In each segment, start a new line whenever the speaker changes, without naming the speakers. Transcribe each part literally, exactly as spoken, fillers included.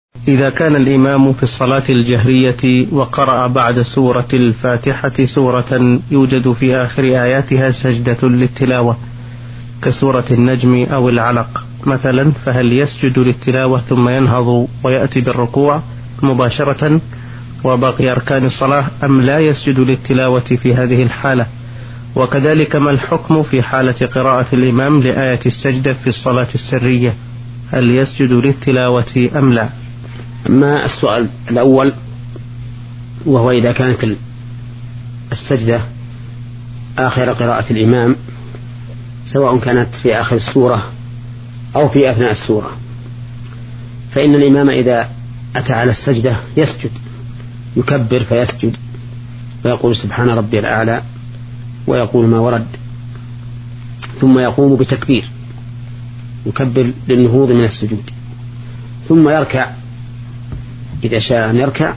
إذا كان الإمام في الصلاة الجهرية وقرأ بعد سورة الفاتحة سورة يوجد في آخر آياتها سجدة للتلاوة كسورة النجم أو العلق مثلا، فهل يسجد للتلاوة ثم ينهض ويأتي بالركوع مباشرة وباقي أركان الصلاة، أم لا يسجد للتلاوة في هذه الحالة؟ وكذلك ما الحكم في حالة قراءة الإمام لآية السجدة في الصلاة السرية، هل يسجد للتلاوة أم لا؟
أما السؤال الأول وهو إذا كانت السجدة آخر قراءة الإمام سواء كانت في آخر السورة أو في أثناء السورة، فإن الإمام إذا أتى على السجدة يسجد، يكبر فيسجد ويقول سبحان ربي الأعلى ويقول ما ورد، ثم يقوم بتكبير يكبر للنهوض من السجود، ثم يركع إذا شاء أن يركع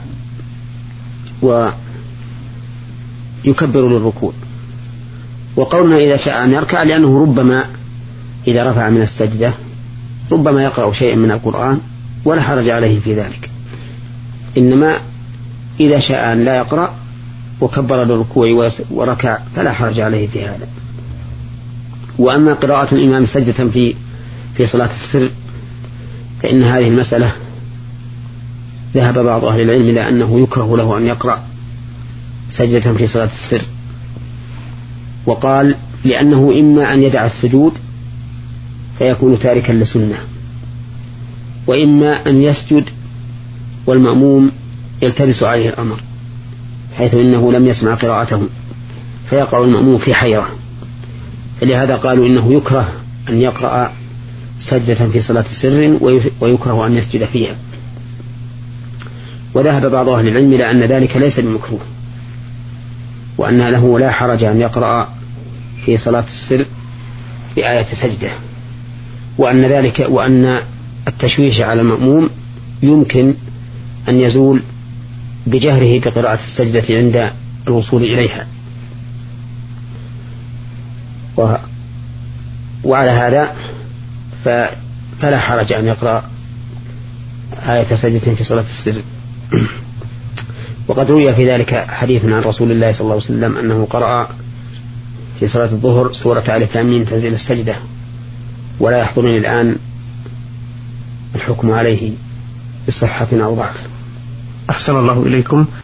ويكبر للركوع. وقولنا إذا شاء أن يركع لأنه ربما إذا رفع من السجدة ربما يقرأ شيئا من القرآن ولا حرج عليه في ذلك، إنما إذا شاء أن لا يقرأ وكبر للركوع وركع فلا حرج عليه في هذا. وأما قراءة الإمام سجدة في في صلاة السر فإن هذه المسألة ذهب بعض أهل العلم إلى أنه يكره له أن يقرأ سجدة في صلاة السر، وقال لأنه إما أن يدع السجود فيكون تاركا لسنة، وإما أن يسجد والمأموم يلتبس عليه الأمر حيث إنه لم يسمع قراءته فيقع المأموم في حيرة، فلهذا قالوا إنه يكره أن يقرأ سجدة في صلاة السر ويكره أن يسجد فيها. وذهب بعض أهل العلم إلى أن ذلك ليس بمكروه، وأن له لا حرج أن يقرأ في صلاة السر بآية سجدة، وأن ذلك وأن التشويش على المأموم يمكن أن يزول بجهره بقراءة السجدة عند الوصول إليها. وعلى هذا فلا حرج أن يقرأ آية سجدة في صلاة السر. وقد روي في ذلك حديث عن رسول الله صلى الله عليه وسلم أنه قرأ في صلاة الظهر سورة آل لام ميم تنزيل السجدة، ولا يحضرني الآن الحكم عليه بصحة أو ضعف.
أحسن الله إليكم.